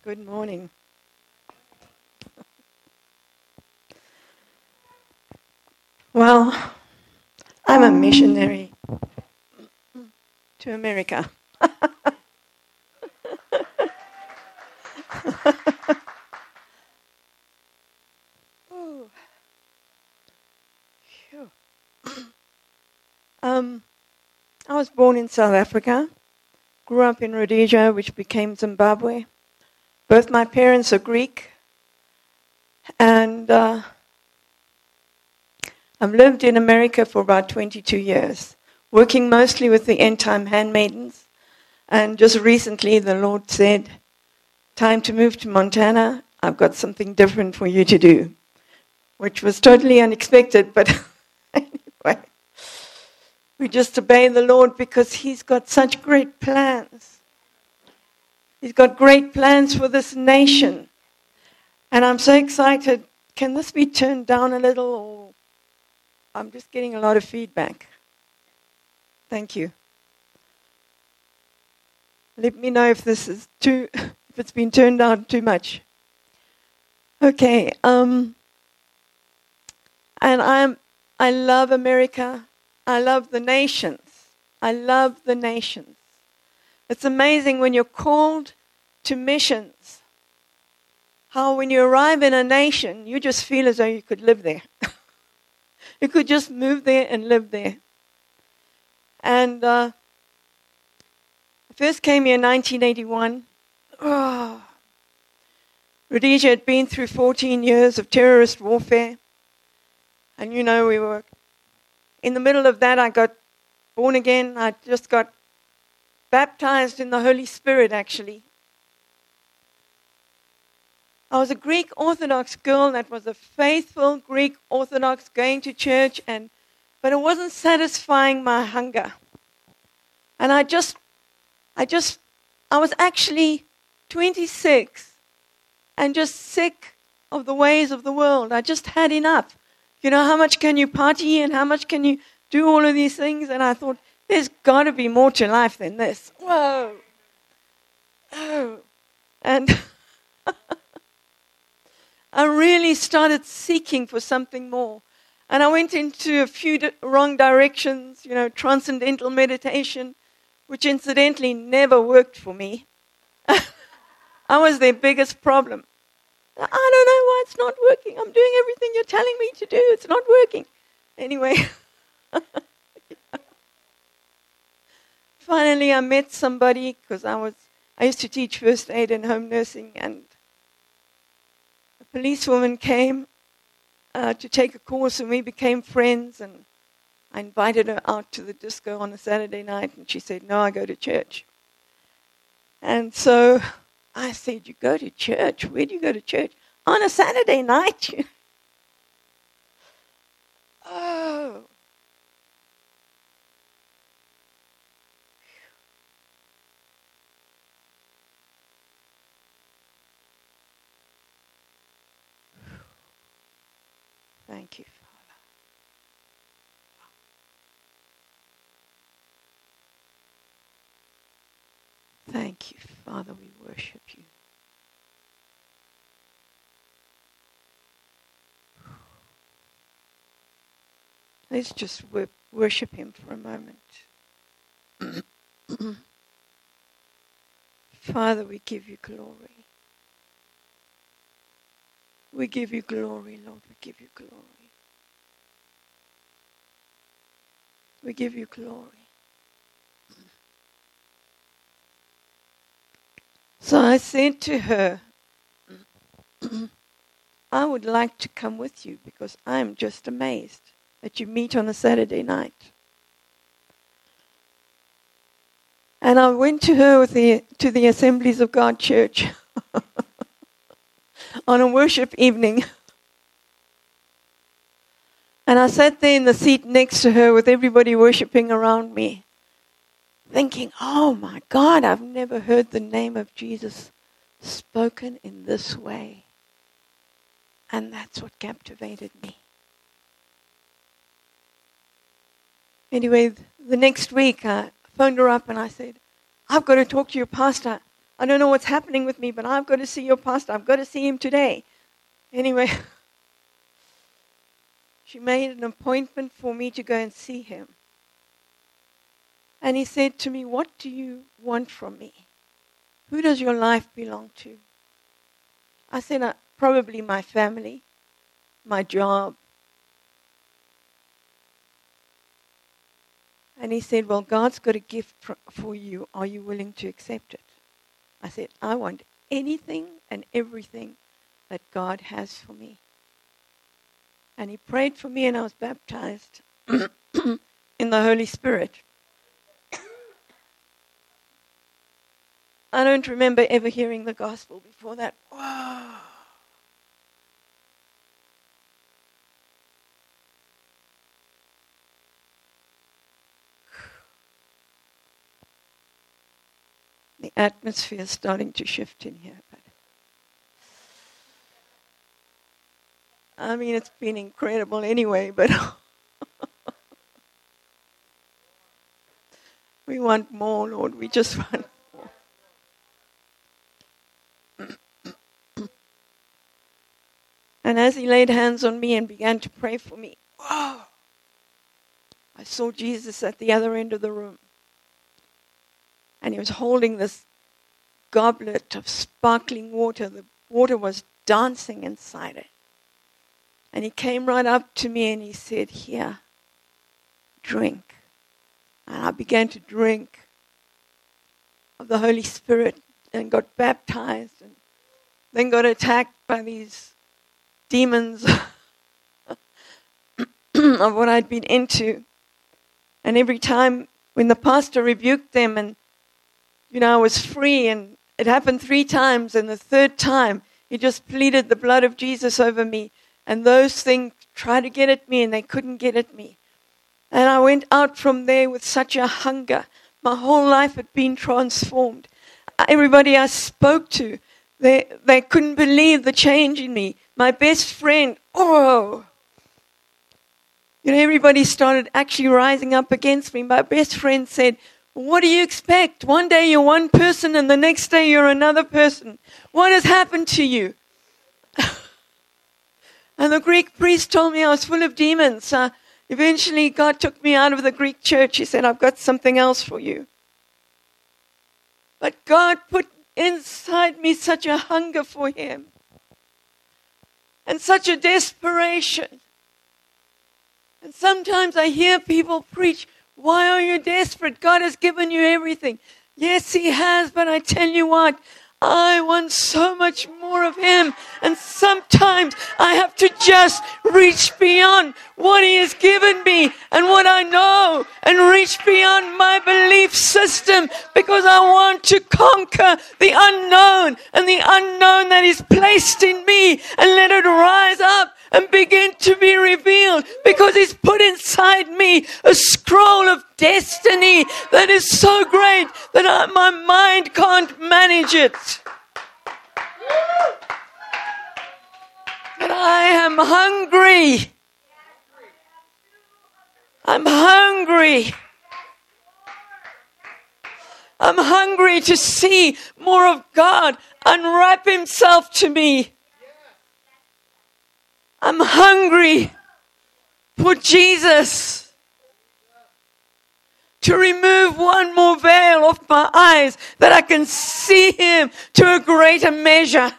Good morning. Well, I'm a missionary to America. Ooh. Phew. I was born in South Africa, grew up in Rhodesia, which became Zimbabwe. Both my parents are Greek, and I've lived in America for about 22 years, working mostly with the End Time Handmaidens. And just recently, the Lord said, time to move to Montana. I've got something different for you to do, which was totally unexpected, but anyway. We just obey the Lord because He's got such great plans. He's got great plans for this nation. And I'm so excited. Can this be turned down a little? Or I'm just getting a lot of feedback. Thank you. Let me know if this is if it's been turned down too much. Okay. And I love America. I love the nations. I love the nations. It's amazing when you're called to missions, how when you arrive in a nation, you just feel as though you could live there. You could just move there and live there. And I first came here in 1981. Rhodesia had been through 14 years of terrorist warfare. And we were in the middle of that. I got born again. I just got baptized in the Holy Spirit, actually. I was a Greek Orthodox girl that was a faithful Greek Orthodox going to church, but it wasn't satisfying my hunger. And I was actually 26 and just sick of the ways of the world. I just had enough. How much can you party and how much can you do all of these things? And I thought, there's got to be more to life than this. Whoa. Oh. And I really started seeking for something more. And I went into a few wrong directions, transcendental meditation, which incidentally never worked for me. I was their biggest problem. I don't know why it's not working. I'm doing everything you're telling me to do. It's not working. Anyway. Finally, I met somebody because I used to teach first aid and home nursing, and a policewoman came to take a course, and we became friends, and I invited her out to the disco on a Saturday night, and she said, no, I go to church. And so I said, you go to church? Where do you go to church? On a Saturday night? Oh. Thank you, Father. Thank you, Father. We worship you. Let's just worship Him for a moment. Father, we give you glory. We give you glory, Lord. We give you glory. We give you glory. So I said to her, I would like to come with you because I'm just amazed that you meet on a Saturday night. And I went to her to the Assemblies of God Church on a worship evening. And I sat there in the seat next to her with everybody worshiping around me, thinking, oh my God, I've never heard the name of Jesus spoken in this way. And that's what captivated me. Anyway, the next week I phoned her up and I said, I've got to talk to your pastor. I don't know what's happening with me, but I've got to see your pastor. I've got to see him today. Anyway, she made an appointment for me to go and see him. And he said to me, what do you want from me? Who does your life belong to? I said, probably my family, my job. And he said, well, God's got a gift for you. Are you willing to accept it? I said, I want anything and everything that God has for me. And he prayed for me and I was baptized in the Holy Spirit. I don't remember ever hearing the gospel before that. Wow. The atmosphere is starting to shift in here. But I mean, it's been incredible anyway, but we want more, Lord. We just want more. And as he laid hands on me and began to pray for me, wow, I saw Jesus at the other end of the room. And he was holding this goblet of sparkling water. The water was dancing inside it. And he came right up to me and he said, here, drink. And I began to drink of the Holy Spirit and got baptized and then got attacked by these demons of what I'd been into. And every time when the pastor rebuked them and I was free, and it happened 3 times, and the 3rd time, he just pleaded the blood of Jesus over me, and those things tried to get at me, and they couldn't get at me. And I went out from there with such a hunger. My whole life had been transformed. Everybody I spoke to, they couldn't believe the change in me. My best friend, everybody started actually rising up against me. My best friend said, what do you expect? One day you're one person and the next day you're another person. What has happened to you? And the Greek priest told me I was full of demons. Eventually God took me out of the Greek church. He said, I've got something else for you. But God put inside me such a hunger for him and such a desperation. And sometimes I hear people preach, why are you desperate? God has given you everything. Yes, he has, but I tell you what, I want so much more of him. And sometimes I have to just reach beyond what he has given me and what I know and reach beyond my belief system because I want to conquer the unknown and the unknown that is placed in me and let it rise up and begin to be revealed because he's put inside me a scroll of destiny that is so great that my mind can't manage it. And I am hungry. I'm hungry. I'm hungry to see more of God unwrap himself to me. I'm hungry for Jesus to remove one more veil off my eyes that I can see him to a greater measure.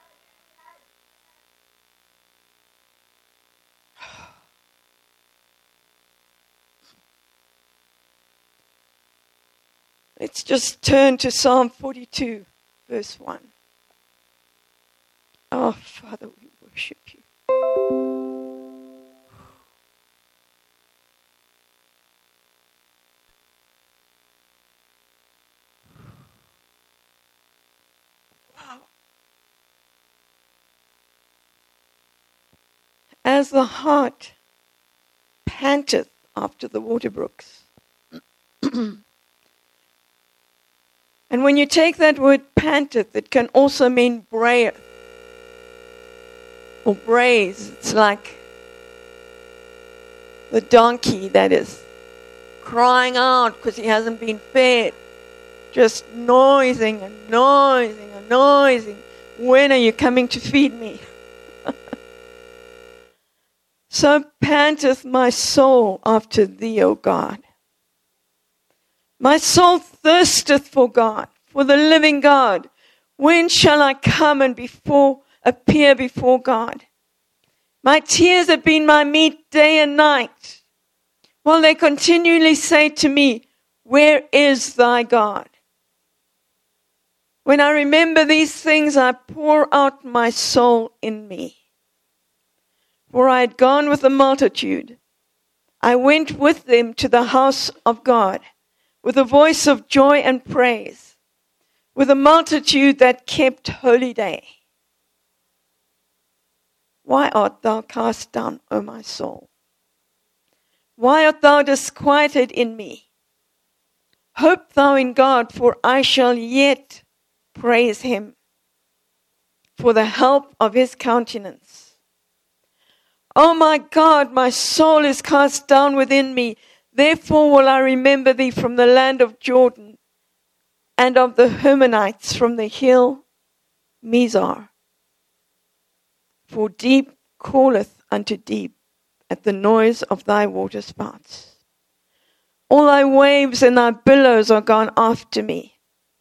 Let's just turn to Psalm 42, verse 1. Oh, Father, we worship you. Wow. As the heart panteth after the water brooks. And when you take that word panteth, it can also mean brayeth or brays. It's like the donkey that is crying out because he hasn't been fed. just noising and noising and noising. When are you coming to feed me? So panteth my soul after thee, O God. My soul thirsteth for God, for the living God. When shall I come and appear before God? My tears have been my meat day and night, while they continually say to me, where is thy God? When I remember these things, I pour out my soul in me. For I had gone with the multitude. I went with them to the house of God, with a voice of joy and praise, with a multitude that kept holy day. Why art thou cast down, O my soul? Why art thou disquieted in me? Hope thou in God, for I shall yet praise him for the help of his countenance. O my God, my soul is cast down within me. Therefore will I remember thee from the land of Jordan, and of the Hermonites from the hill Mizar. For deep calleth unto deep at the noise of thy waterspouts. All thy waves and thy billows are gone after me.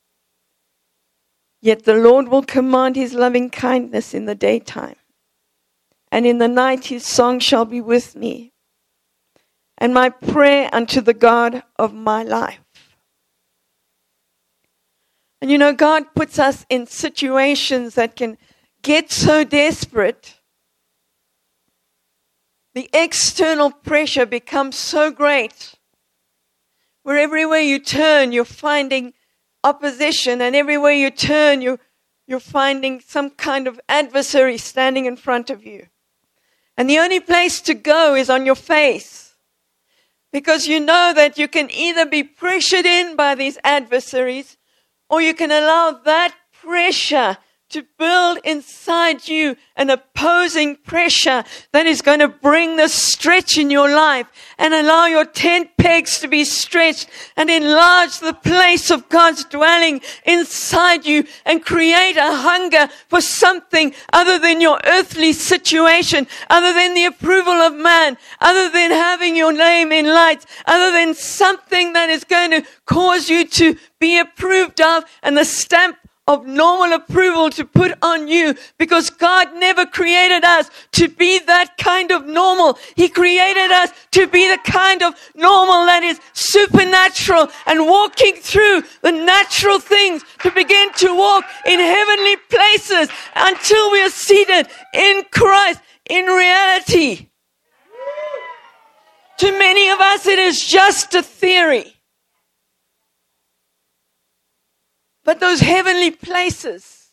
Yet the Lord will command his loving kindness in the daytime, and in the night his song shall be with me, and my prayer unto the God of my life. And you know, God puts us in situations that can get so desperate. The external pressure becomes so great, where everywhere you turn, you're finding opposition, and everywhere you turn, you're finding some kind of adversary standing in front of you. And the only place to go is on your face, because you know that you can either be pressured in by these adversaries, or you can allow that pressure to build inside you an opposing pressure that is going to bring the stretch in your life and allow your tent pegs to be stretched and enlarge the place of God's dwelling inside you and create a hunger for something other than your earthly situation, other than the approval of man, other than having your name in lights, other than something that is going to cause you to be approved of and the stamp of normal approval to put on you, because God never created us to be that kind of normal. He created us to be the kind of normal that is supernatural and walking through the natural things to begin to walk in heavenly places until we are seated in Christ in reality. To many of us, it is just a theory. But those heavenly places,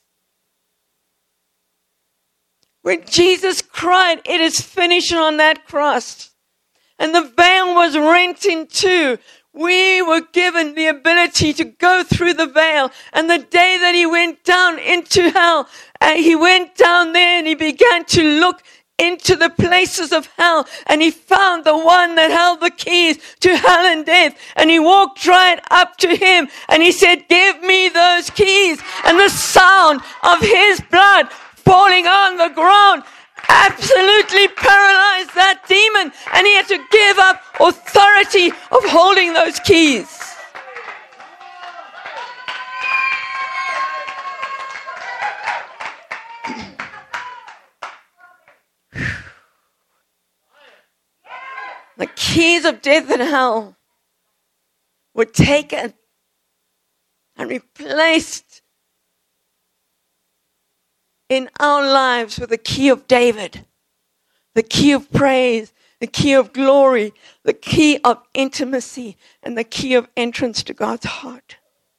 where Jesus cried, it is finished on that cross, and the veil was rent in two, we were given the ability to go through the veil. And the day that he went down into hell, he went down there and he began to look into the places of hell, and he found the one that held the keys to hell and death, and he walked right up to him and he said, give me those keys. And the sound of his blood falling on the ground absolutely paralyzed that demon, and he had to give up authority of holding those keys. The keys of death and hell were taken and replaced in our lives with the key of David, the key of praise, the key of glory, the key of intimacy, and the key of entrance to God's heart.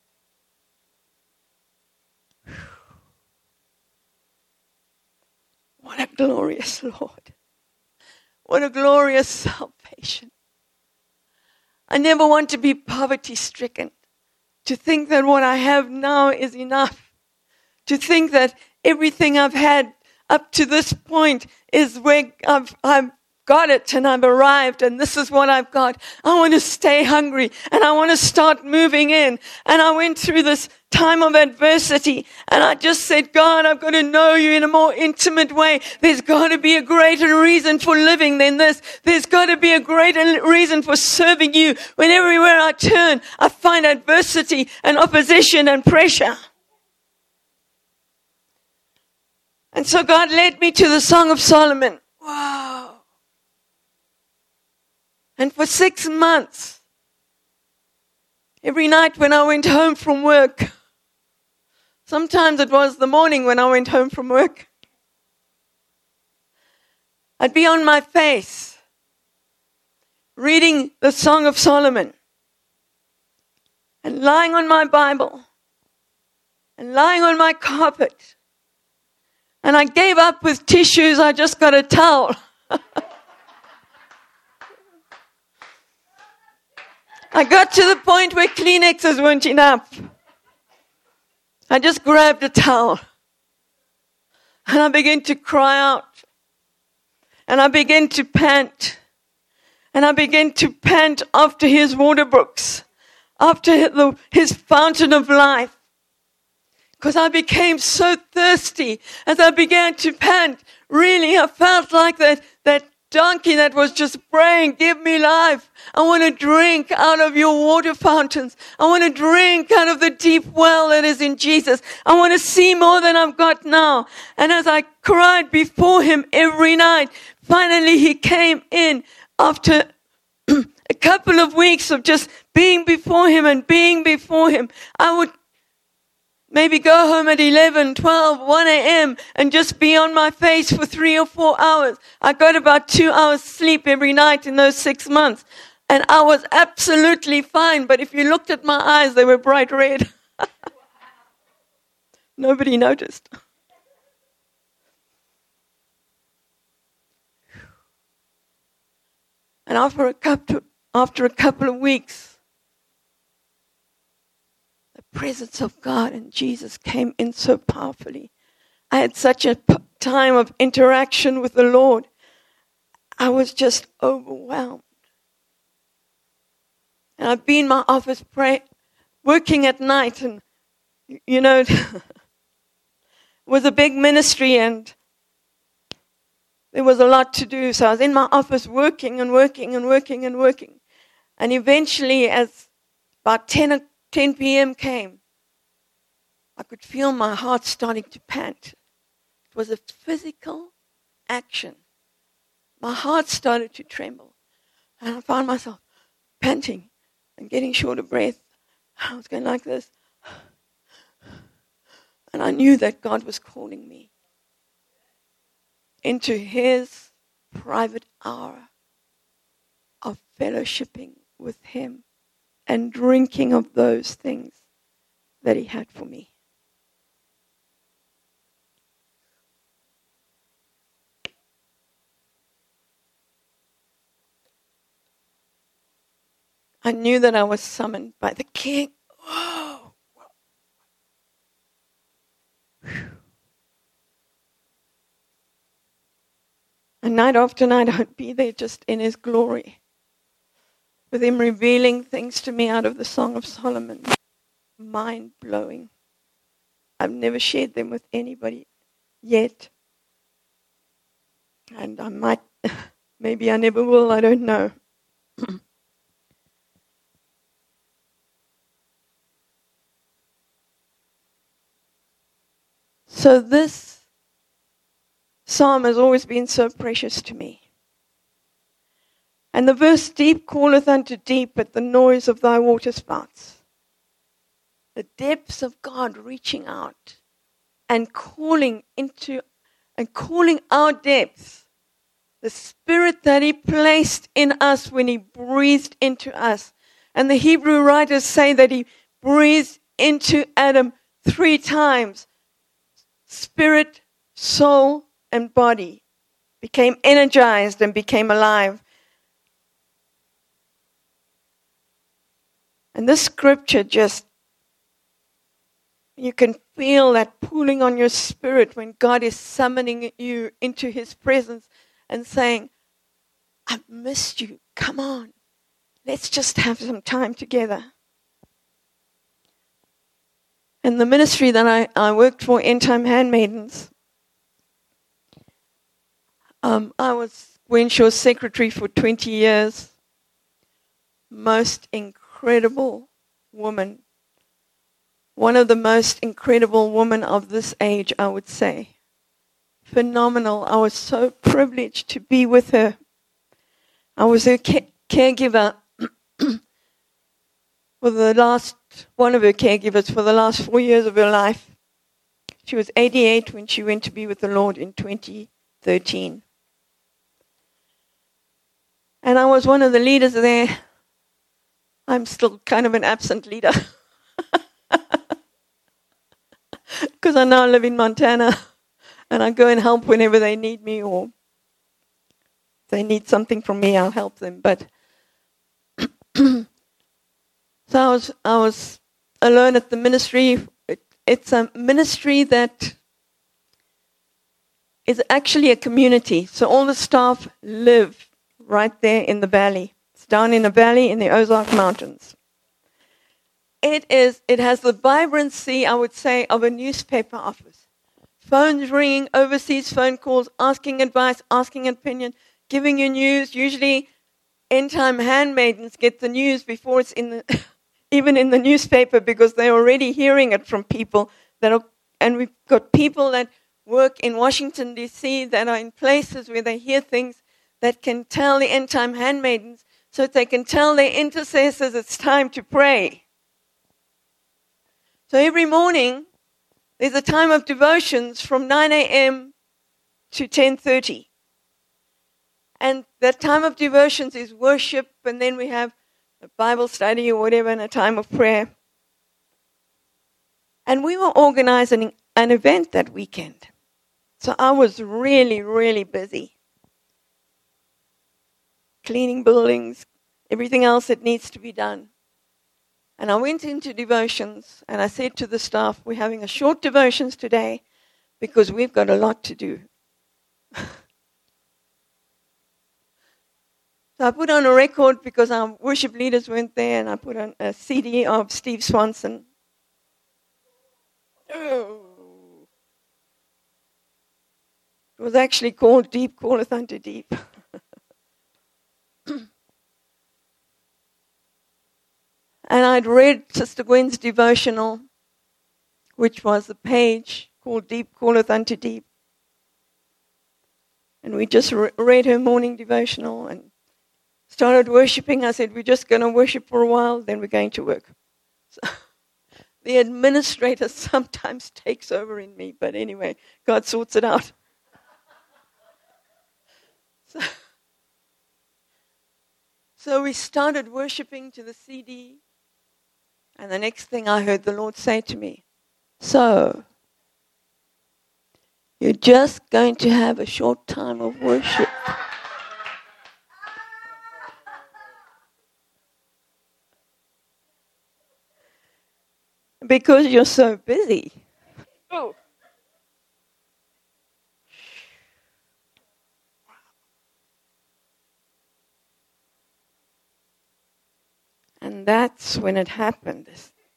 What a glorious Lord. What a glorious salvation. I never want to be poverty-stricken, to think that what I have now is enough, to think that everything I've had up to this point is where I've got it and I've arrived and this is what I've got. I want to stay hungry and I want to start moving in. And I went through this time of adversity and I just said, God, I've got to know you in a more intimate way. There's got to be a greater reason for living than this. There's got to be a greater reason for serving you. When everywhere I turn, I find adversity and opposition and pressure. And so God led me to the Song of Solomon. Wow. And for 6 months, every night when I went home from work, sometimes it was the morning when I went home from work, I'd be on my face reading the Song of Solomon and lying on my Bible and lying on my carpet. And I gave up with tissues. I just got a towel. I got to the point where Kleenexes weren't enough. I just grabbed a towel. And I began to cry out. And I began to pant. And I began to pant after his water brooks. After his fountain of life. Because I became so thirsty as I began to pant. Really, I felt like that donkey that was just praying, give me life. I want to drink out of your water fountains. I want to drink out of the deep well that is in Jesus. I want to see more than I've got now. And as I cried before him every night, finally he came in after a couple of weeks of just being before him and being before him. I would maybe go home at 11, 12, 1 a.m. and just be on my face for 3 or 4 hours. I got about 2 hours sleep every night in those 6 months. And I was absolutely fine. But if you looked at my eyes, they were bright red. Nobody noticed. And after a couple of weeks, the presence of God and Jesus came in so powerfully. I had such a time of interaction with the Lord. I was just overwhelmed. And I'd be in my office working at night, and it was a big ministry and there was a lot to do. So I was in my office working and working and working and working. And eventually, as about 10 p.m. came, I could feel my heart starting to pant. It was a physical action. My heart started to tremble. And I found myself panting and getting short of breath. I was going like this. And I knew that God was calling me into his private hour of fellowshipping with him and drinking of those things that he had for me. I knew that I was summoned by the King. Whoa. And night after night, I'd be there just in his glory, with him revealing things to me out of the Song of Solomon. Mind-blowing. I've never shared them with anybody yet. And I might, maybe I never will, I don't know. So this psalm has always been so precious to me. And the verse, deep calleth unto deep at the noise of thy waterspouts. The depths of God reaching out and calling our depths. The spirit that he placed in us when he breathed into us. And the Hebrew writers say that he breathed into Adam 3 times. Spirit, soul, and body became energized and became alive. And this scripture you can feel that pulling on your spirit when God is summoning you into his presence and saying, I've missed you. Come on. Let's just have some time together. And the ministry that I worked for, End Time Handmaidens, I was Gwen Shaw's secretary for 20 years. Most incredible woman. One of the most incredible women of this age, I would say. Phenomenal. I was so privileged to be with her. I was her caregiver one of her caregivers for the last 4 years of her life. She was 88 when she went to be with the Lord in 2013. And I was one of the leaders there. I'm still kind of an absent leader. Because I now live in Montana. And I go and help whenever they need me, or if they need something from me, I'll help them. But so I was alone at the ministry. It's a ministry that is actually a community. So all the staff live right there in the valley. It's down in a valley in the Ozark Mountains. It has the vibrancy, I would say, of a newspaper office. Phones ringing, overseas phone calls, asking advice, asking opinion, giving you news. Usually, End Time Handmaidens get the news before it's even in the newspaper, because they're already hearing it from people and we've got people that work in Washington, D.C. that are in places where they hear things that can tell the End Time Handmaidens, so that they can tell their intercessors it's time to pray. So every morning, there's a time of devotions from 9 a.m. to 10:30. And that time of devotions is worship, and then we have a Bible study or whatever, and a time of prayer. And we were organizing an event that weekend. So I was really, really busy. Cleaning buildings, everything else that needs to be done. And I went into devotions, and I said to the staff, we're having a short devotions today because we've got a lot to do. So I put on a record because our worship leaders weren't there, and I put on a CD of Steve Swanson. Oh. It was actually called Deep Calleth Unto Deep. And I'd read Sister Gwen's devotional, which was the page called Deep Calleth Unto Deep. And we just read her morning devotional and started worshiping. I said, we're just going to worship for a while, then we're going to work. So, the administrator sometimes takes over in me, but anyway, God sorts it out. So we started worshiping to the CD. And the next thing I heard the Lord say to me, so, you're just going to have a short time of worship. Because you're so busy. Oh. And that's when it happened.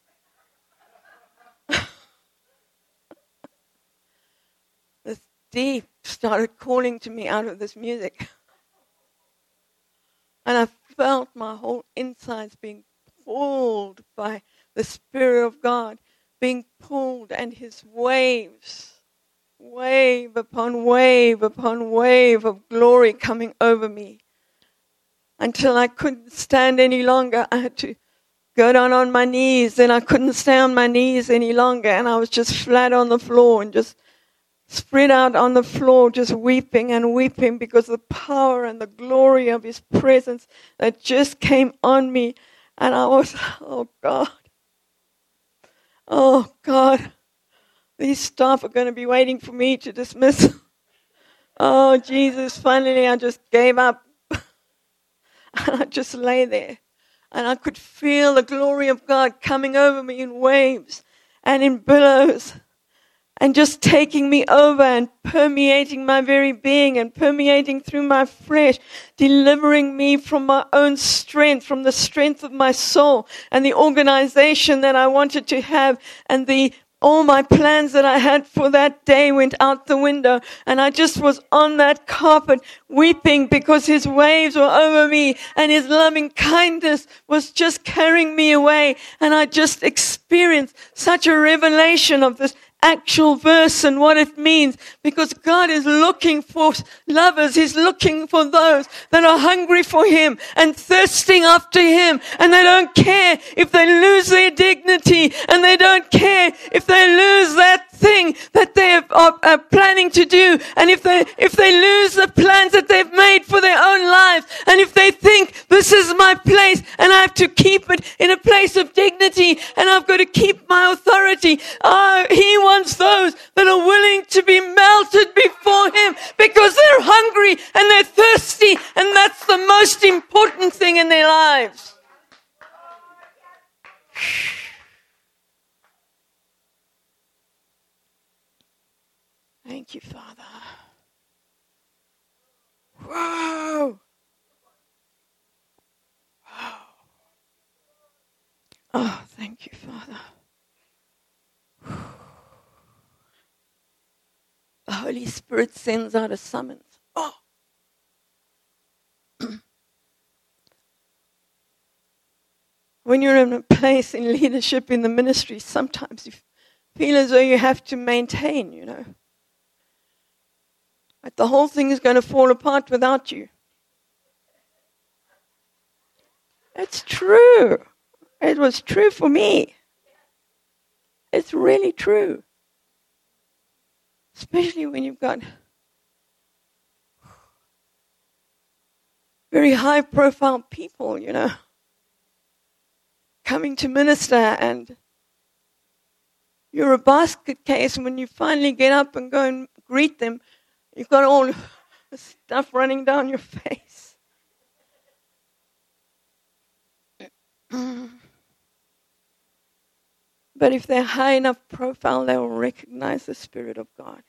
This deep started calling to me out of this music. And I felt my whole insides being pulled by the Spirit of God, being pulled, and His waves, wave upon wave upon wave of glory coming over me. Until I couldn't stand any longer. I had to go down on my knees. Then I couldn't stay on my knees any longer. And I was just flat on the floor and just spread out on the floor, just weeping and weeping because of the power and the glory of His presence that just came on me. And I was, oh God, these staff are going to be waiting for me to dismiss. Oh, Jesus, finally I just gave up. And I just lay there. And I could feel the glory of God coming over me in waves and in billows. and just taking me over and permeating my very being and permeating through my flesh, delivering me from my own strength, from the strength of my soul and the organization that I wanted to have, and all my plans that I had for that day went out the window, and I just was on that carpet weeping because his waves were over me and his loving kindness was just carrying me away. And I just experienced such a revelation of this actual verse and what it means, because God is looking for lovers. He's looking for those that are hungry for Him and thirsting after Him, and they don't care if they lose their dignity, and they don't care if they lose that thing that they are planning to do, and if they lose the plans that they've made for their own lives, and if they think this is my place and I have to keep it in a place of dignity and I've got to keep my authority. He wants those that are willing to be melted before Him because they're hungry and they're thirsty, and that's the most important thing in their lives. Thank you, Father. Whoa. Whoa. Oh, thank you, Father. The Holy Spirit sends out a summons. Oh. When you're in a place in leadership in the ministry, sometimes you feel as though you have to maintain, But the whole thing is going to fall apart without you. It's true. It was true for me. It's really true. Especially when you've got very high-profile people, coming to minister, and you're a basket case, and when you finally get up and go and greet them, you've got all the stuff running down your face. But if they're high enough profile, they will recognize the Spirit of God.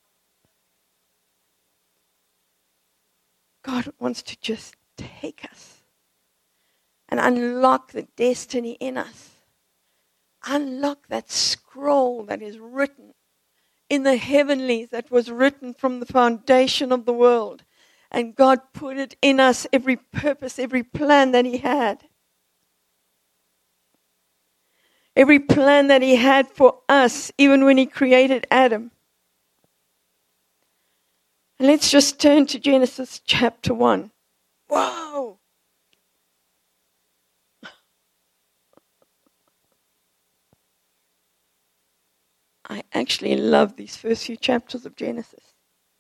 God wants to just take us and unlock the destiny in us. Unlock that scroll that is written in the heavenlies, that was written from the foundation of the world. And God put it in us, every purpose, every plan that He had. Every plan that He had for us, even when He created Adam. And let's just turn to Genesis chapter 1. Whoa! I actually love these first few chapters of Genesis.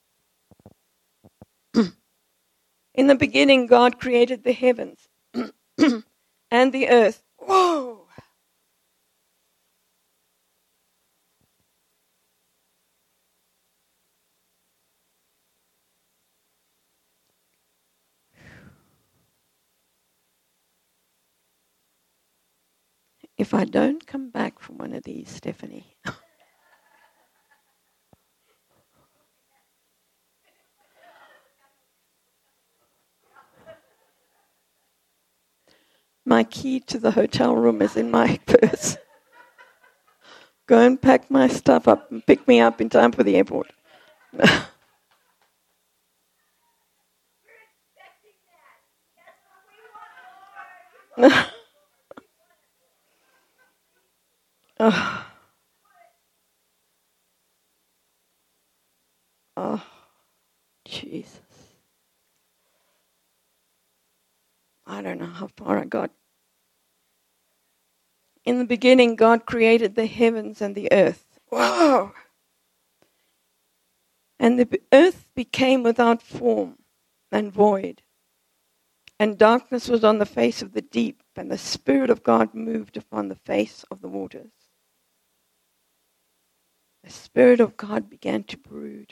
In the beginning, God created the heavens and the earth. Whoa! If I don't come back from one of these, Stephanie. My key to the hotel room is in my purse. Go and pack my stuff up and pick me up in time for the airport. Oh, Jesus. I don't know how far I got. In the beginning, God created the heavens and the earth. Whoa! And the earth became without form and void. And darkness was on the face of the deep, and the Spirit of God moved upon the face of the waters. The Spirit of God began to brood.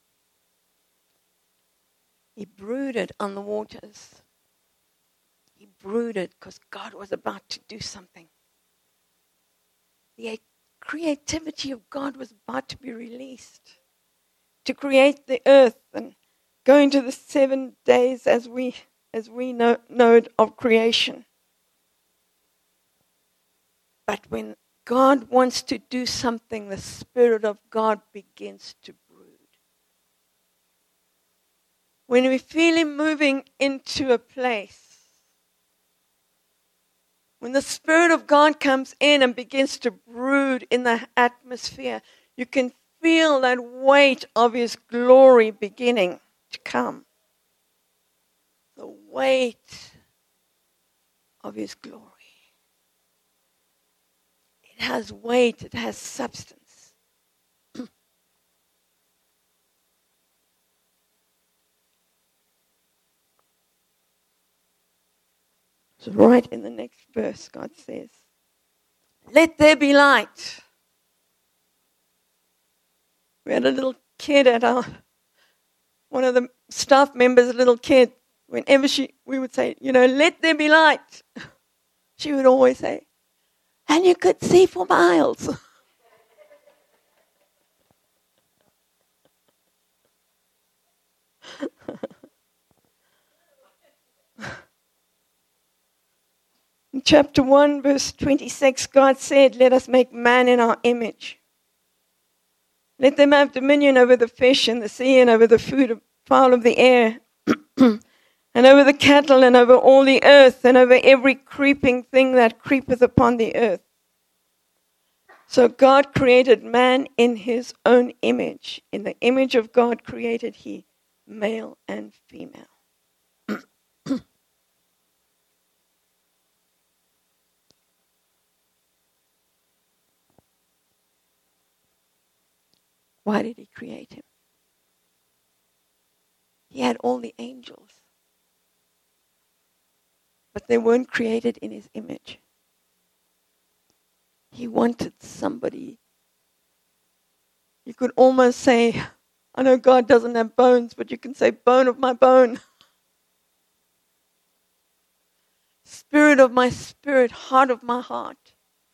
He brooded on the waters. He brooded because God was about to do something. He had creativity of God was about to be released to create the earth and go into the 7 days as we know it of creation. But when God wants to do something, the Spirit of God begins to brood. When we feel Him moving into a place, when the Spirit of God comes in and begins to brood in the atmosphere, you can feel that weight of His glory beginning to come. The weight of His glory. It has weight, it has substance. So right in the next verse, God says, "Let there be light." We had a little kid at one of the staff members, a little kid, whenever we would say, "Let there be light," she would always say, "And you could see for miles." In chapter 1, verse 26, God said, "Let us make man in our image. Let them have dominion over the fish in the sea and over the fowl of the air and over the cattle and over all the earth and over every creeping thing that creepeth upon the earth." So God created man in His own image. In the image of God created He, male and female. Why did He create him? He had all the angels, but they weren't created in His image. He wanted somebody. You could almost say, I know God doesn't have bones, but you can say, bone of my bone. Spirit of my spirit, heart of my heart.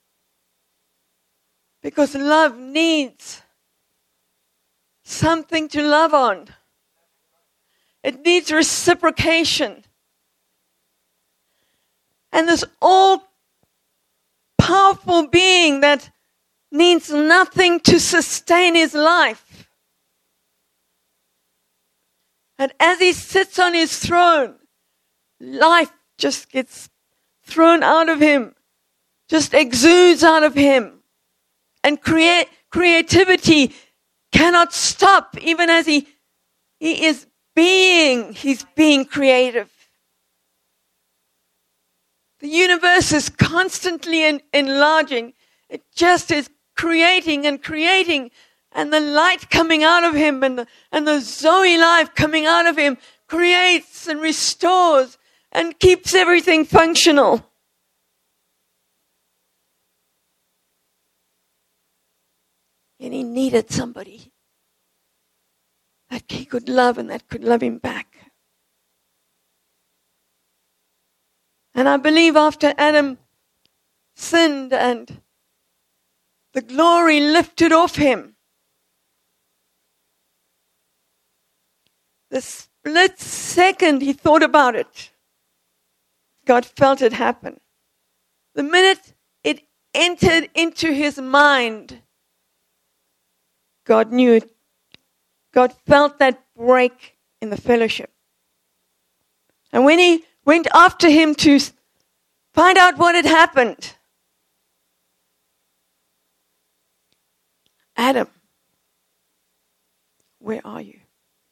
Because love needs something to love on. It needs reciprocation. And this all-powerful being that needs nothing to sustain his life. And as he sits on his throne, life just gets thrown out of him, just exudes out of him. And creativity cannot stop, even as he is he's being creative. The universe is constantly enlarging. It just is creating and creating, and the light coming out of him and the Zoe life coming out of him creates and restores and keeps everything functional. And he needed somebody that he could love and that could love him back. And I believe after Adam sinned and the glory lifted off him, the split second he thought about it, God felt it happen. The minute it entered into his mind, God knew it. God felt that break in the fellowship. And when he went after him to find out what had happened, Adam, where are you?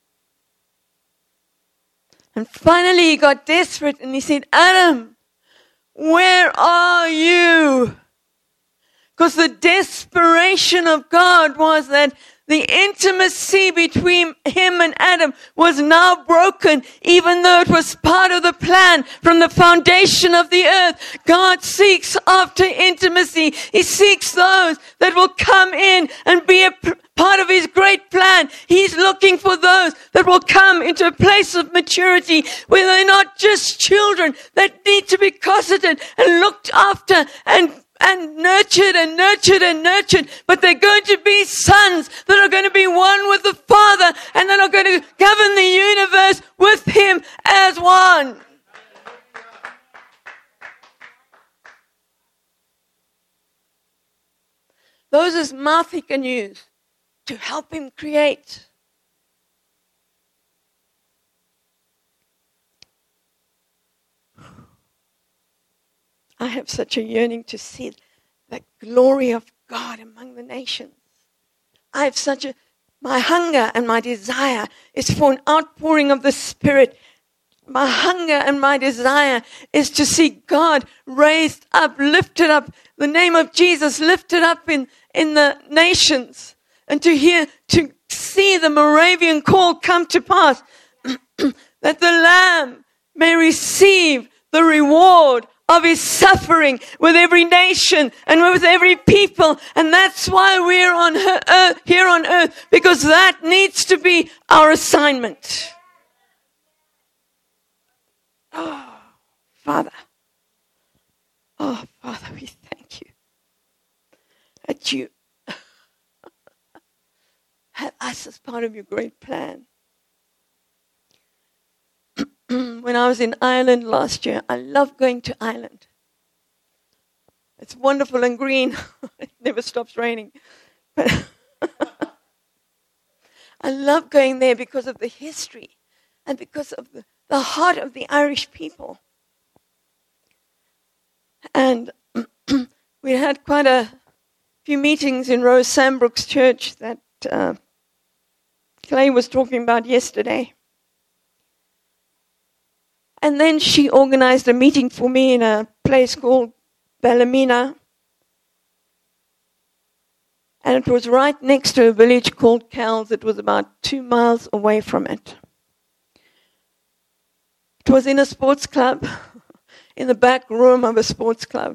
And finally he got desperate and he said, Adam, where are you? Because the desperation of God was that the intimacy between him and Adam was now broken, even though it was part of the plan from the foundation of the earth. God seeks after intimacy. He seeks those that will come in and be a part of his great plan. He's looking for those that will come into a place of maturity where they're not just children that need to be cosseted and looked after and and nurtured and nurtured and nurtured, but they're going to be sons that are going to be one with the Father and that are going to govern the universe with Him as one. Those his mouth he can use to help him create. I have such a yearning to see the glory of God among the nations. I have my hunger and my desire is for an outpouring of the Spirit. My hunger and my desire is to see God raised up, lifted up, the name of Jesus lifted up in the nations, and to see the Moravian call come to pass, that the Lamb may receive the reward of His suffering with every nation and with every people. And that's why we're here on earth, because that needs to be our assignment. Oh, Father. Oh, Father, we thank you that you have us as part of your great plan. When I was in Ireland last year, I love going to Ireland. It's wonderful and green. It never stops raining. But I love going there because of the history and because of the heart of the Irish people. And we had quite a few meetings in Rose Sandbrook's church that Clay was talking about yesterday. And then she organized a meeting for me in a place called Ballymena. And it was right next to a village called Kells. It was about 2 miles away from it. It was in a sports club, in the back room of a sports club.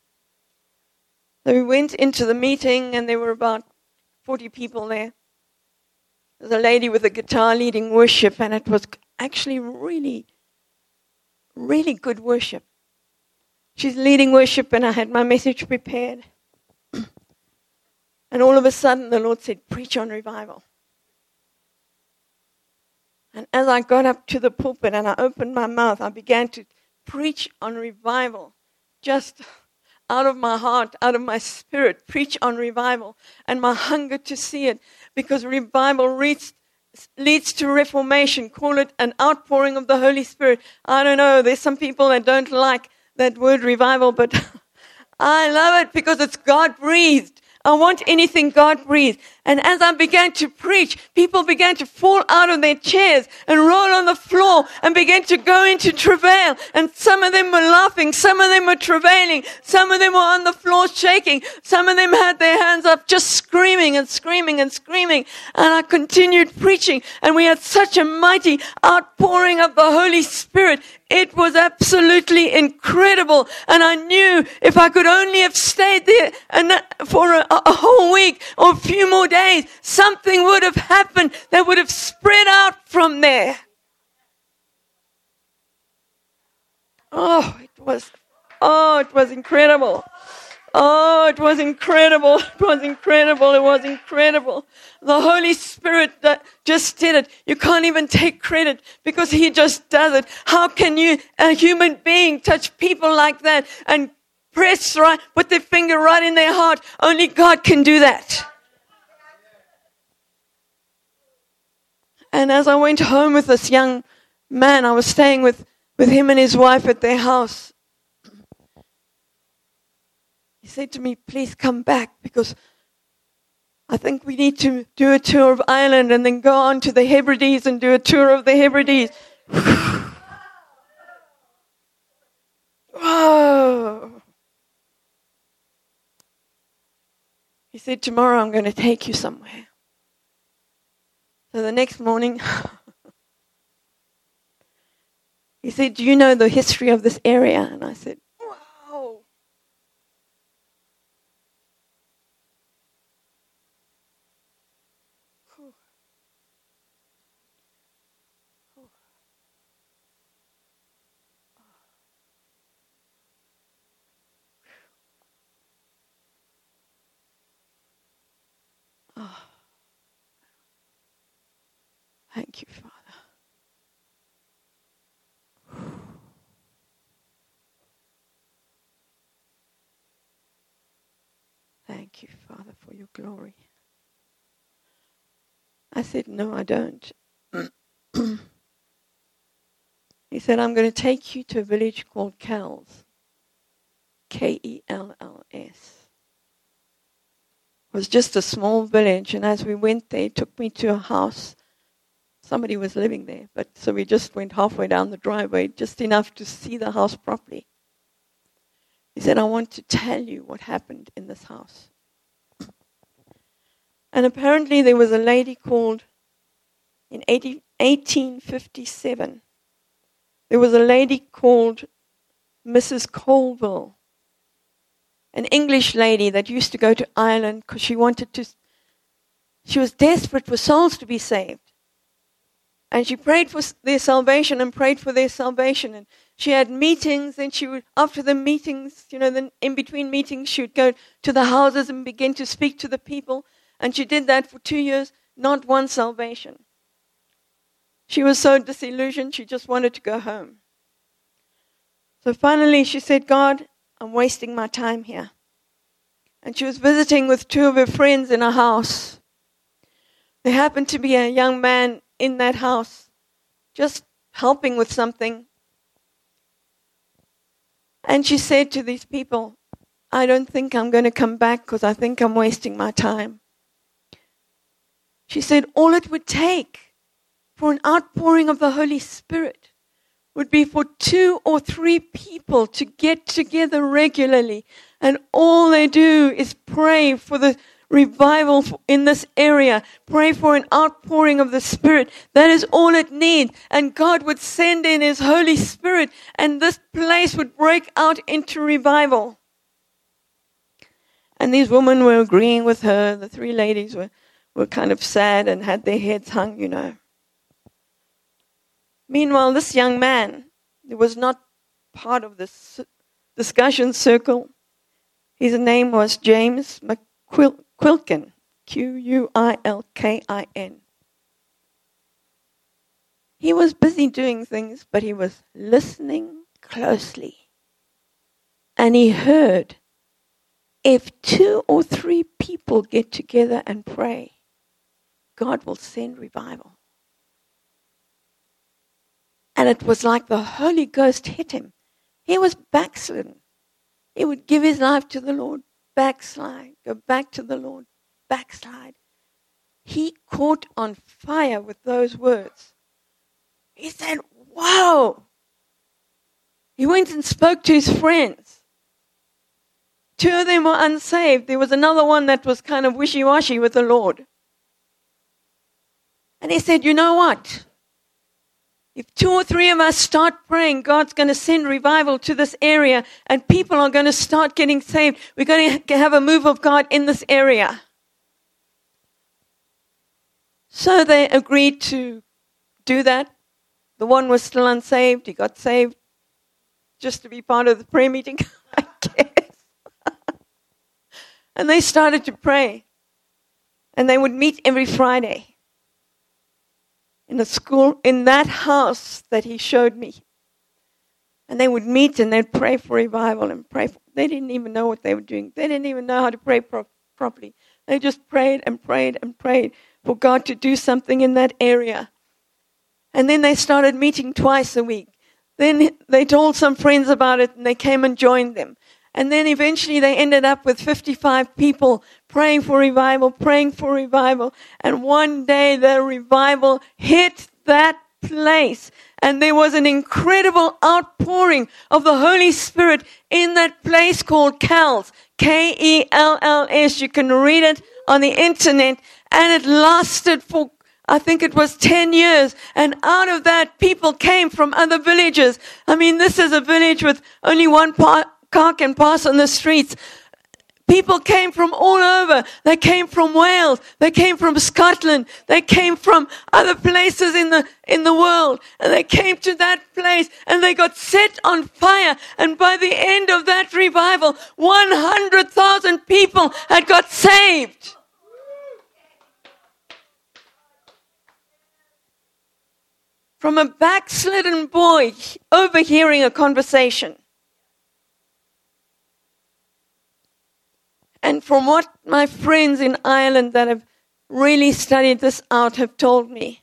So we went into the meeting and there were about 40 people there. There was a lady with a guitar leading worship, and it was actually really good worship. She's leading worship, and I had my message prepared. And all of a sudden, the Lord said, preach on revival. And as I got up to the pulpit and I opened my mouth, I began to preach on revival. Just out of my heart, out of my spirit, preach on revival. And my hunger to see it, because revival leads to reformation. Call it an outpouring of the Holy Spirit. I don't know, there's some people that don't like that word revival, but I love it because it's God-breathed. I want anything God breathed. And as I began to preach, people began to fall out of their chairs and roll on the floor and began to go into travail. And some of them were laughing. Some of them were travailing. Some of them were on the floor shaking. Some of them had their hands up just screaming and screaming and screaming. And I continued preaching. And we had such a mighty outpouring of the Holy Spirit. It was absolutely incredible. And I knew if I could only have stayed there for a whole week or a few more days, something would have happened that would have spread out from there. It was incredible. It was incredible. It was incredible. It was incredible. The Holy Spirit that just did it. You can't even take credit because He just does it. How can you, a human being, touch people like that and press right, put their finger right in their heart? Only God can do that. And as I went home with this young man, I was staying with him and his wife at their house. He said to me, please come back because I think we need to do a tour of Ireland and then go on to the Hebrides and do a tour of the Hebrides. Whoa. He said, tomorrow I'm going to take you somewhere. So the next morning, he said, do you know the history of this area? And I said, wow. Thank you, Father. Thank you, Father, for your glory. I said, no, I don't. He said, I'm going to take you to a village called Kells. Kells. It was just a small village, and as we went there, he took me to a house. Somebody was living there, but so we just went halfway down the driveway, just enough to see the house properly. He said, I want to tell you what happened in this house. And apparently there was a lady called, in 1857, there was a lady called Mrs. Colville, an English lady that used to go to Ireland because she was desperate for souls to be saved. And she prayed for their salvation and prayed for their salvation. And she had meetings, and she would, after the meetings, then in between meetings, she would go to the houses and begin to speak to the people. And she did that for 2 years, not one salvation. She was so disillusioned, she just wanted to go home. So finally she said, God, I'm wasting my time here. And she was visiting with 2 of her friends in a house. There happened to be a young man in that house, just helping with something. And she said to these people, I don't think I'm going to come back because I think I'm wasting my time. She said all it would take for an outpouring of the Holy Spirit would be for 2 or 3 people to get together regularly, and all they do is pray for the revival in this area, pray for an outpouring of the Spirit. That is all it needs. And God would send in His Holy Spirit, and this place would break out into revival. And these women were agreeing with her. The 3 ladies were kind of sad and had their heads hung. Meanwhile, this young man, who was not part of this discussion circle, his name was James Quilkin, Quilkin. He was busy doing things, but he was listening closely. And he heard, if 2 or 3 people get together and pray, God will send revival. And it was like the Holy Ghost hit him. He was backslidden. He would give his life to the Lord, backslide, go back to the Lord, backslide. He caught on fire with those words. He said, wow. He went and spoke to his friends. 2 of them were unsaved. There was another one that was kind of wishy-washy with the Lord. And he said, you know what? If 2 or 3 of us start praying, God's going to send revival to this area, and people are going to start getting saved. We're going to have a move of God in this area. So they agreed to do that. The one was still unsaved. He got saved just to be part of the prayer meeting, I guess. And they started to pray. And they would meet every Friday in a school, in that house that he showed me. And they would meet and they'd pray for revival and pray. They didn't even know what they were doing. They didn't even know how to pray properly. They just prayed and prayed and prayed for God to do something in that area. And then they started meeting twice a week. Then they told some friends about it, and they came and joined them. And then eventually they ended up with 55 people praying for revival. And one day the revival hit that place. And there was an incredible outpouring of the Holy Spirit in that place called Kells. Kells. You can read it on the internet. And it lasted for, I think it was 10 years. And out of that, people came from other villages. I mean, this is a village with only one car can pass on the streets. People came from all over. They came from Wales. They came from Scotland. They came from other places in the world. And they came to that place and they got set on fire. And by the end of that revival, 100,000 people had got saved. from a backslidden boy overhearing a conversation. And from what my friends in Ireland that have really studied this out have told me,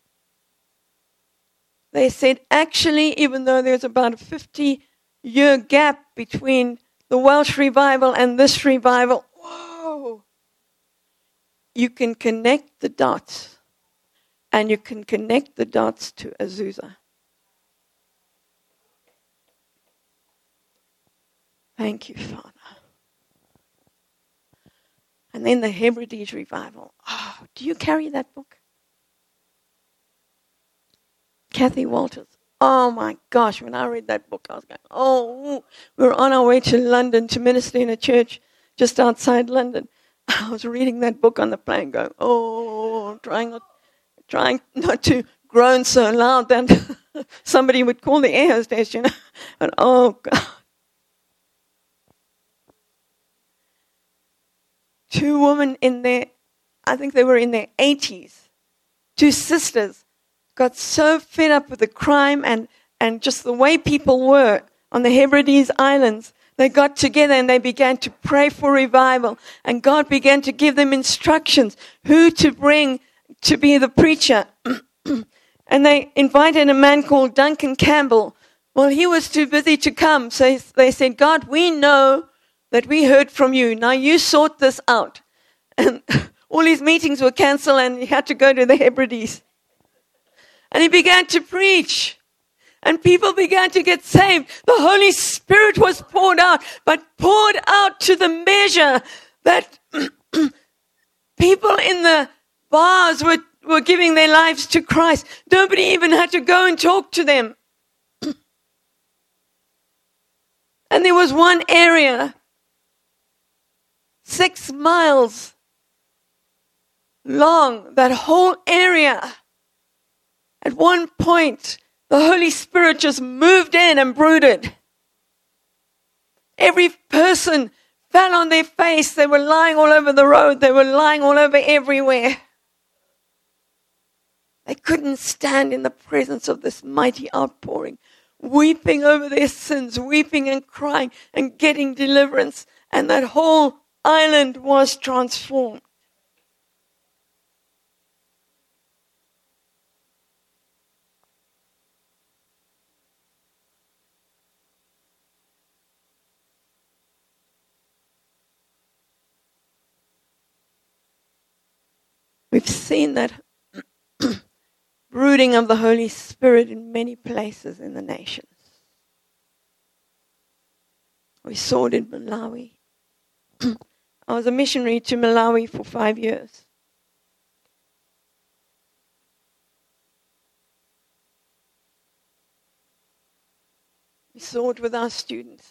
they said actually, even though there's about a 50-year gap between the Welsh revival and this revival, whoa, you can connect the dots. And you can connect the dots to Azusa. Thank you, Father. And then the Hebrides revival. Oh, do you carry that book? Kathy Walters. Oh my gosh, when I read that book, I was going, oh, we were on our way to London to minister in a church just outside London. I was reading that book on the plane going, oh, trying not to groan so loud that somebody would call the air hostess, you know. And oh, God. Two women I think they were in their 80s, two sisters, got so fed up with the crime and just the way people were on the Hebrides Islands. They got together and they began to pray for revival. And God began to give them instructions who to bring to be the preacher. And they invited a man called Duncan Campbell. Well, he was too busy to come. So they said, God, we know that we heard from you. Now you sort this out. And all his meetings were canceled and he had to go to the Hebrides. And he began to preach. And people began to get saved. The Holy Spirit was poured out, but poured out to the measure that people in the bars were giving their lives to Christ. Nobody even had to go and talk to them. And there was one area, 6 miles long, that whole area. At one point, the Holy Spirit just moved in and brooded. Every person fell on their face. They were lying all over the road. They were lying all over everywhere. They couldn't stand in the presence of this mighty outpouring, weeping over their sins, weeping and crying and getting deliverance. And that whole island was transformed. We've seen that brooding of the Holy Spirit in many places in the nations. We saw it in Malawi. I was a missionary to Malawi for 5 years. We saw it with our students.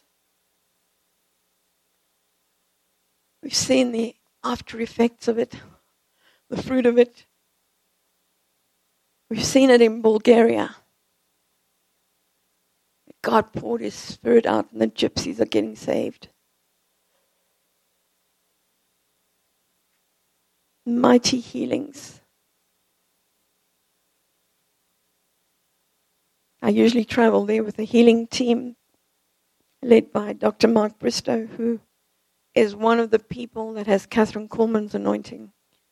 We've seen the after effects of it, the fruit of it. We've seen it in Bulgaria. God poured his Spirit out and the gypsies are getting saved. Mighty healings. I usually travel there with a healing team led by Dr. Mark Bristow, who is one of the people that has Catherine Coleman's anointing.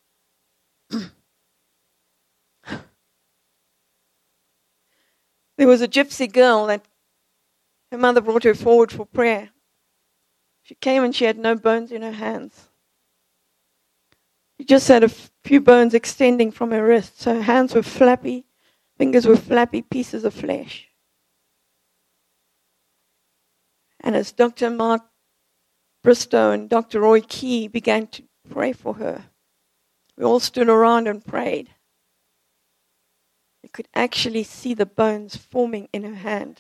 There was a gypsy girl that her mother brought her forward for prayer. She came and she had no bones in her hands. She just had a few bones extending from her wrists. So her hands were flappy, fingers were flappy, pieces of flesh. And as Dr. Mark Bristow and Dr. Roy Key began to pray for her, we all stood around and prayed. You could actually see the bones forming in her hand.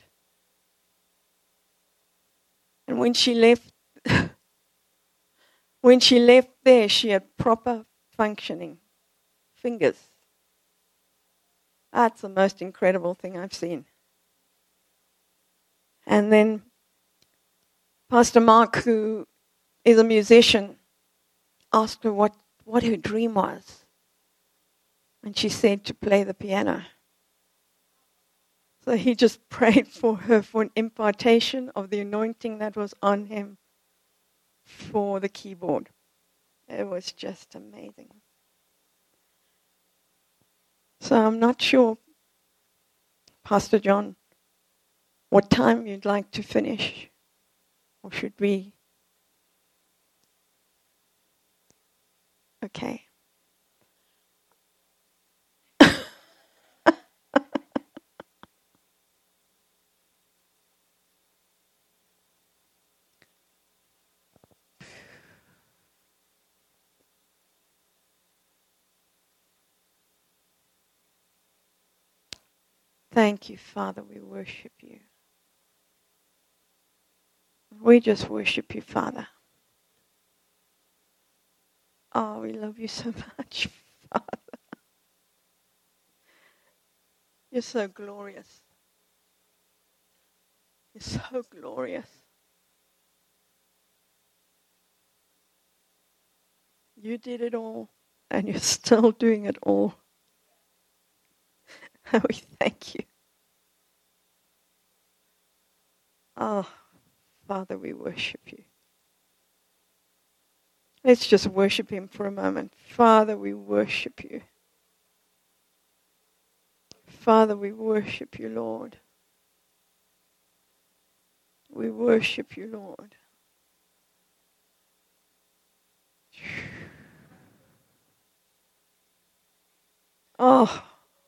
And when she left there, she had proper functioning fingers. That's the most incredible thing I've seen. And then Pastor Mark, who is a musician, asked her what her dream was. And she said to play the piano. So he just prayed for her for an impartation of the anointing that was on him for the keyboard. It was just amazing. So I'm not sure, Pastor John, what time you'd like to finish. Or should we? Okay. Thank you, Father. We worship you. We just worship you, Father. Oh, we love you so much, Father. You're so glorious. You're so glorious. You did it all, and you're still doing it all. We thank you. Oh, Father, we worship you. Let's just worship him for a moment. Father, we worship you. Father, we worship you, Lord. We worship you, Lord. Oh,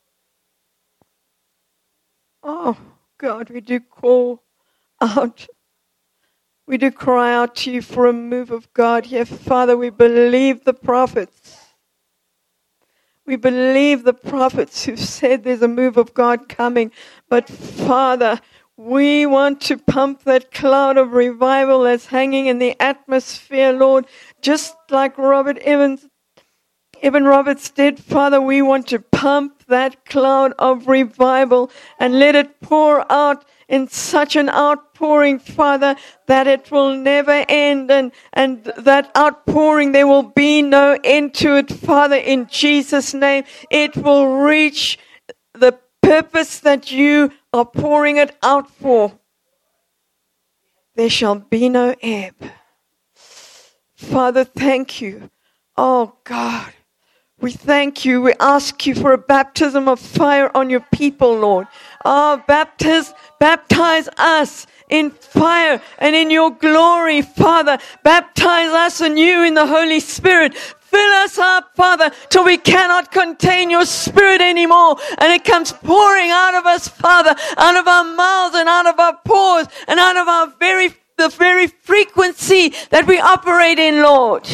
God, we do call out. We do cry out to you for a move of God here. Father, we believe the prophets. We believe the prophets who said there's a move of God coming. But Father, we want to pump that cloud of revival that's hanging in the atmosphere, Lord. Just like Evan Roberts did, Father, we want to pump that cloud of revival and let it pour out in such an outpouring, Father, that it will never end. And that outpouring, there will be no end to it, Father, in Jesus' name. It will reach the purpose that you are pouring it out for. There shall be no ebb. Father, thank you. Oh, God. We thank you. We ask you for a baptism of fire on your people, Lord. Oh, baptize us in fire and in your glory, Father. Baptize us anew in the Holy Spirit. Fill us up, Father, till we cannot contain your Spirit anymore. And it comes pouring out of us, Father, out of our mouths and out of our pores and out of our the very frequency that we operate in, Lord.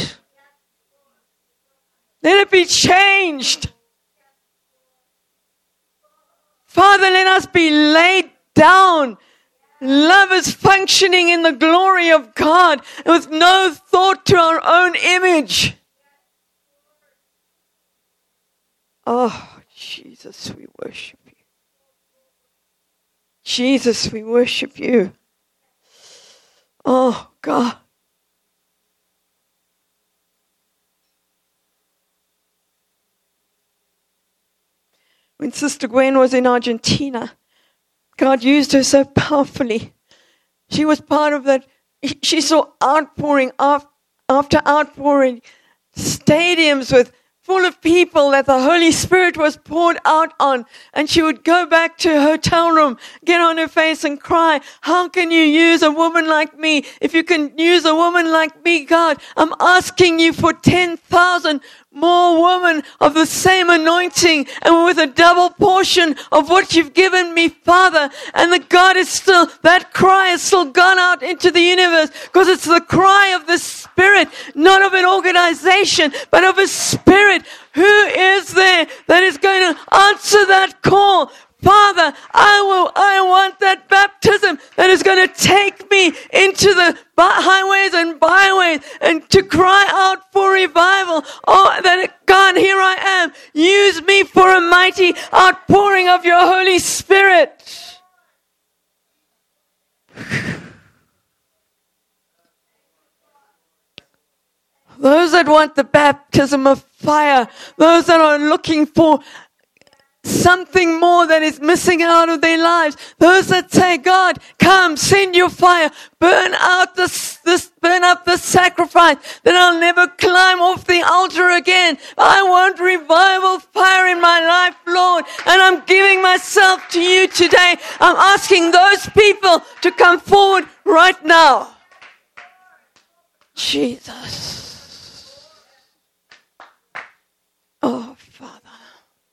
Let it be changed. Father, let us be laid down. Lovers functioning in the glory of God with no thought to our own image. Oh, Jesus, we worship you. Jesus, we worship you. Oh, God. When Sister Gwen was in Argentina, God used her so powerfully. She was part of that. She saw outpouring after outpouring, stadiums full of people that the Holy Spirit was poured out on. And she would go back to her hotel room, get on her face and cry, how can you use a woman like me? If you can use a woman like me, God, I'm asking you for 10,000 more women of the same anointing and with a double portion of what you've given me, Father. And that cry is still gone out into the universe because it's the cry of the Spirit, not of an organization, but of a Spirit. Who is there that is going to answer that call? Father, I want that baptism that is going to take me into the highways and byways and to cry out for revival. Oh, God, here I am. Use me for a mighty outpouring of your Holy Spirit. Those that want the baptism of fire, those that are looking for something more that is missing out of their lives. Those that say, God, come, send your fire, burn out burn up the sacrifice, then I'll never climb off the altar again. I want revival fire in my life, Lord, and I'm giving myself to you today. I'm asking those people to come forward right now. Jesus.